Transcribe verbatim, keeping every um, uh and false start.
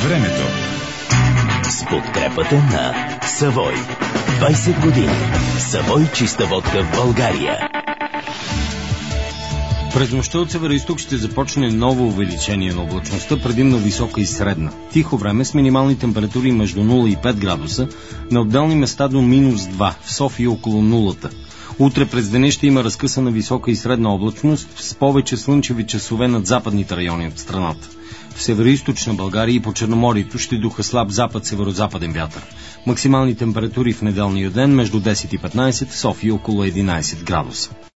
Времето с подкрепата на Савой. двайсет години. Савой чиста водка в България. През нощта от североизток ще започне ново увеличение на облачността, предимно висока и средна. Тихо време с минимални температури между нула и пет градуса, на отделни места до минус два, в София около нулата. Утре през деня ще има разкъсана висока и средна облачност с повече слънчеви часове над западните райони от страната. В североизточна България и по Черноморието ще духа слаб запад-северозападен вятър. Максимални температури в неделния ден между десет и петнайсет, в София около единайсет градуса.